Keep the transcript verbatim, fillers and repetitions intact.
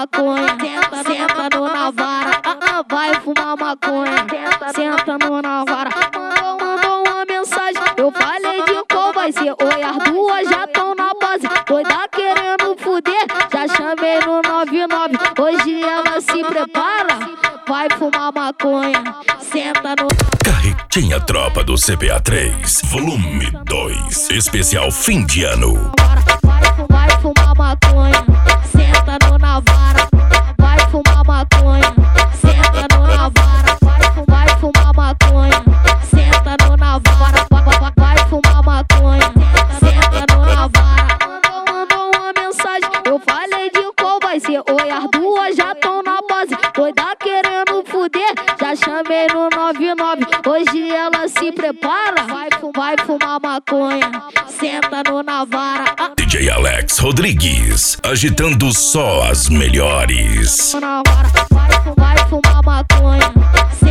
maconha, senta no na vara, ah, vai fumar maconha, senta no na vara. Mandou, mandou uma mensagem, eu falei de qual vai ser. Oi, as duas já tão na base, doida querendo fuder, já chamei no nove nove. Hoje ela se prepara, vai fumar maconha, senta no... Carretinha Tropa do C P A três, volume dois, especial fim de ano. Vai, vai fumar maconha, senta no na vara, vai fumar maconha, senta no na vara, vai, vai fumar maconha, senta no na vara, vai, vai fumar maconha, senta no na vara. Mandou, mandou uma mensagem, eu falei de qual vai ser. Oi, as duas já tão na base, doida querendo fuder, já chamei no nove nove. Hoje ela se prepara, vai, vai fumar maconha, senta no na vara. D J Alex Rodrigues, agitando só as melhores. Vai, vai fumar maconha.